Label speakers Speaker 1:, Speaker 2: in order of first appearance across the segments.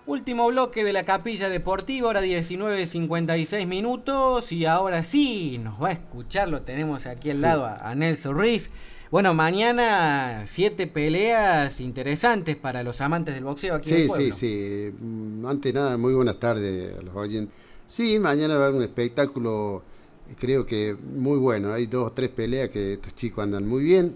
Speaker 1: Último bloque de la Capilla Deportiva, hora 19:56 minutos. Y ahora sí, nos va a escuchar, lo tenemos aquí al lado a Nelson Ruiz. Bueno, mañana 7 peleas interesantes para los amantes del boxeo aquí en el pueblo.
Speaker 2: Sí. Antes de nada, muy buenas tardes a los oyentes. Sí, mañana va a haber un espectáculo, creo que muy bueno. Hay 2 o 3 peleas que estos chicos andan muy bien.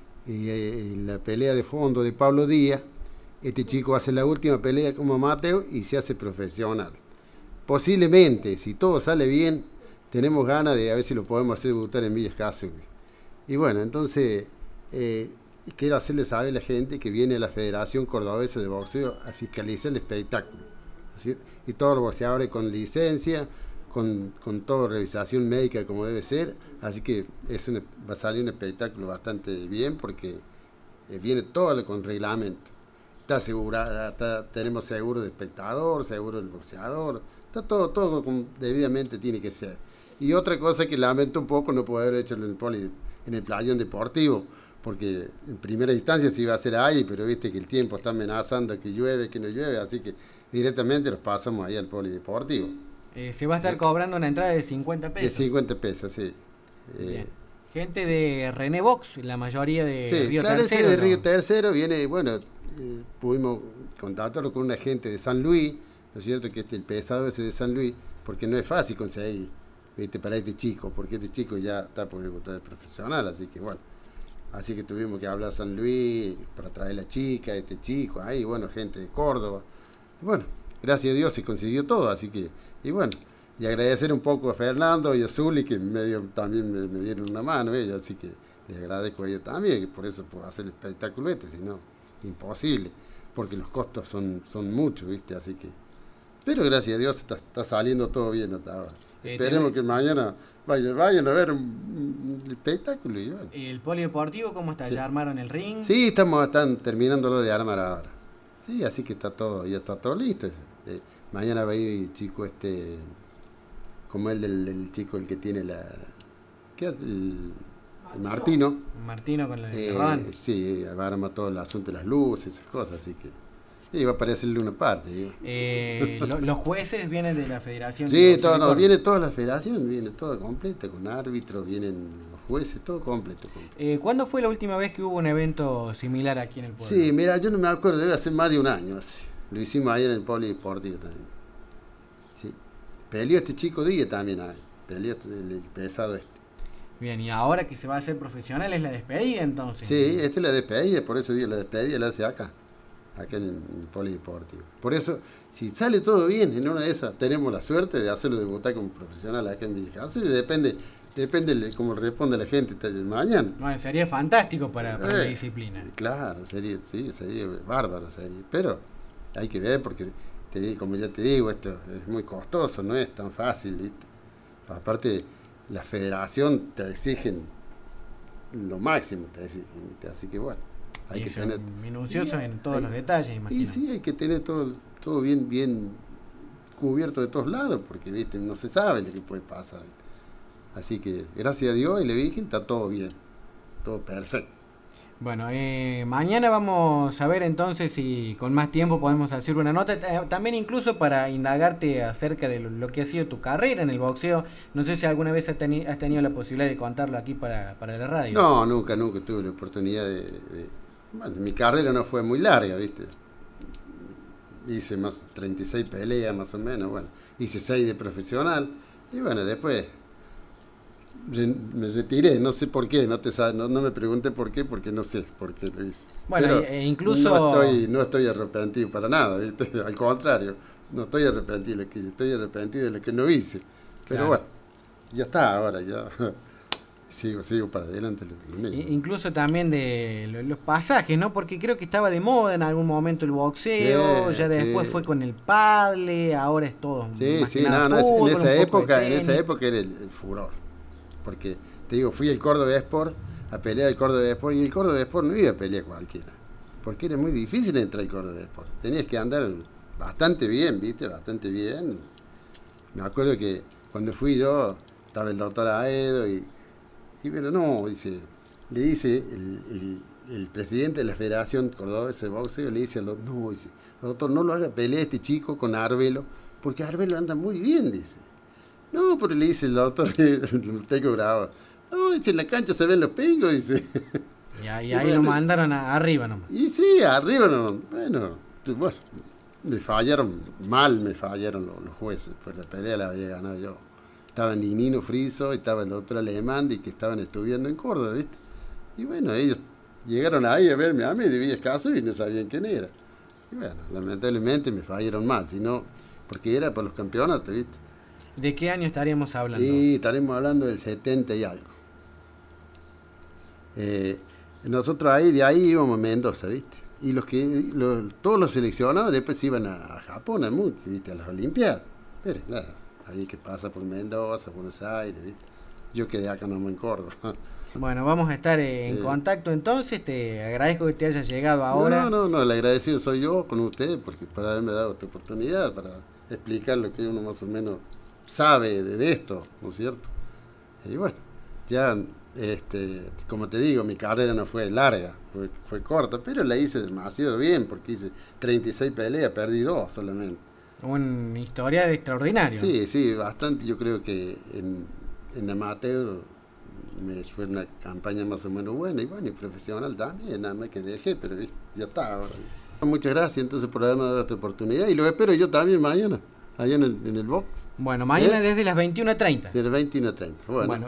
Speaker 2: Y la pelea de fondo de Pablo Díaz. Este chico hace la última pelea como amateur y se hace profesional. Posiblemente, si todo sale bien, tenemos ganas de a ver si lo podemos hacer debutar en Villa Gesell. Y bueno, entonces quiero hacerle saber a la gente que viene a la Federación Cordobesa de Boxeo a fiscalizar el espectáculo. ¿Sí? Y todos los boxeadores con licencia, con toda revisación médica como debe ser. Así que va a salir un espectáculo bastante bien porque viene todo con reglamento. Está asegurada, tenemos seguro de espectador, seguro del boxeador, está todo como debidamente tiene que ser. Y otra cosa que lamento un poco no poder haber hecho en el playón deportivo, porque en primera instancia se iba a hacer ahí, pero viste que el tiempo está amenazando que llueve, que no llueve, así que directamente los pasamos ahí al polideportivo.
Speaker 1: Se va a estar cobrando una entrada de 50 pesos.
Speaker 2: De 50 pesos, sí.
Speaker 1: Gente de René Box, la mayoría de Río
Speaker 2: claro,
Speaker 1: Tercero.
Speaker 2: De Río Tercero viene, bueno, pudimos contactarlo con una gente de San Luis, ¿no es cierto? Que el pesado ese de San Luis, porque no es fácil conseguir, ¿viste? Para este chico, porque este chico ya está por debutar profesional, así que bueno. Así que tuvimos que hablar a San Luis para traer la chica, este chico, ahí, bueno, gente de Córdoba. Y bueno, gracias a Dios se consiguió todo, así que, y bueno, y agradecer un poco a Fernando y a Zuli, que también me dieron una mano ellos, así que les agradezco a ellos también, que por eso puedo hacer el espectáculo si no, imposible, porque los costos son muchos, ¿viste? Así que, pero gracias a Dios está saliendo todo bien hasta ahora. Esperemos que mañana vayan a ver un espectáculo. Y bueno.
Speaker 1: ¿El polideportivo cómo está?
Speaker 2: Sí.
Speaker 1: ¿Ya armaron el ring?
Speaker 2: Sí, están terminándolo de armar ahora. Sí, así que ya está todo listo. Mañana va a ir el chico como el chico el que tiene ¿qué hace? El Martino.
Speaker 1: Martino con la de Ron.
Speaker 2: Sí, va a armar todo el asunto de las luces, esas cosas, así que sí, va a aparecerle una parte.
Speaker 1: ¿Los jueces vienen de la federación?
Speaker 2: Sí, viene toda la federación, viene todo completa, con árbitros, vienen los jueces, todo completo.
Speaker 1: ¿Cuándo fue la última vez que hubo un evento similar aquí en el pueblo?
Speaker 2: Sí, mira, yo no me acuerdo, debe hacer más de un año. Lo hicimos ahí en el polideportivo también. Sí. Peleó este chico Díaz también ahí, peleó el pesado este.
Speaker 1: Bien, y ahora que se va a hacer profesional es la despedida entonces.
Speaker 2: Sí, esta es la despedida, por eso digo, la despedida la hace acá en el polideportivo. Por eso, si sale todo bien, en una de esas tenemos la suerte de hacerlo debutar como profesional acá en Villa Gesell, y depende de cómo responde la gente mañana.
Speaker 1: Bueno, sería fantástico para la disciplina.
Speaker 2: Claro, sería bárbaro, pero hay que ver porque, como ya te digo, esto es muy costoso, no es tan fácil, ¿viste? Aparte, la federación te exigen lo máximo, ¿viste? Así que bueno. Hay que tener
Speaker 1: minuciosos en todos los detalles, imagino.
Speaker 2: Y sí, hay que tener todo bien cubierto de todos lados, porque viste, no se sabe lo que puede pasar. Así que gracias a Dios y la Virgen está todo bien, todo perfecto.
Speaker 1: Bueno, mañana vamos a ver entonces si con más tiempo podemos hacer una nota, también incluso para indagarte acerca de lo que ha sido tu carrera en el boxeo. No sé si alguna vez has tenido la posibilidad de contarlo aquí para la radio.
Speaker 2: No, nunca tuve la oportunidad Bueno, mi carrera no fue muy larga, ¿viste? Hice 36 peleas más o menos, bueno, hice 6 de profesional y bueno, después me retiré, no sé por qué, no me pregunté por qué, porque no sé por qué lo hice.
Speaker 1: Bueno,
Speaker 2: pero
Speaker 1: incluso
Speaker 2: no estoy arrepentido para nada, ¿viste? Al contrario, no estoy arrepentido de lo que hice, estoy arrepentido de lo que no hice. Pero bueno, ya está, ahora ya sigo para adelante.
Speaker 1: Incluso también de los pasajes, ¿no? Porque creo que estaba de moda en algún momento el boxeo, ya después fue con el pádel, ahora es todo.
Speaker 2: Fútbol, en esa época era el furor. Porque, te digo, fui al Córdoba Sport a pelear el Córdoba Sport, y el Córdoba Sport no iba a pelear cualquiera. Porque era muy difícil entrar al Córdoba Sport. Tenías que andar bastante bien, ¿viste? Bastante bien. Me acuerdo que cuando fui yo, estaba el doctor Aedo y pero no, le dice el presidente de la Federación Cordobesa de Boxeo le dice al doctor, no, dice, doctor, no lo haga pelear este chico con Arbelo, porque Arbelo anda muy bien, dice. No, pero le dice el doctor, lo tengo grabado, no, dice, en la cancha se ven los pingos, dice.
Speaker 1: Y ahí lo mandaron arriba nomás.
Speaker 2: Y sí, arriba nomás. Bueno, me fallaron los jueces, pues la pelea la había ganado yo. Estaba Ninino Friso, estaba el doctor Alemán, que estaban estudiando en Córdoba, ¿viste? Y bueno, ellos llegaron ahí a verme a mí de Villa Escaso y no sabían quién era. Y bueno, lamentablemente me fallaron mal, sino porque era para los campeonatos, ¿viste?
Speaker 1: ¿De qué año estaríamos hablando?
Speaker 2: Y estaremos hablando del 70 y algo. Nosotros de ahí íbamos a Mendoza, ¿viste? Y todos los seleccionados después iban a Japón, ¿viste? A las Olimpiadas. Pero claro, ahí que pasa por Mendoza, Buenos Aires, ¿viste? Yo quedé acá nomás en Córdoba.
Speaker 1: Bueno, vamos a estar en contacto entonces. Te agradezco que te hayas llegado ahora.
Speaker 2: No, el agradecido soy yo con ustedes porque para haberme dado esta oportunidad para explicar lo que uno más o menos sabe de esto, ¿no es cierto? Y bueno, ya, como te digo, mi carrera no fue larga, fue corta, pero la hice demasiado bien porque hice 36 peleas, perdí 2 solamente.
Speaker 1: Una historia extraordinaria.
Speaker 2: Sí, bastante. Yo creo que en amateur me fue una campaña más o menos buena y bueno, y profesional también, nada más que dejé, pero ya está ahora. Muchas gracias entonces por haberme dado esta oportunidad y lo espero yo también mañana, allá en el box.
Speaker 1: Bueno, mañana desde las 21:30.
Speaker 2: Desde las 21:30. Bueno.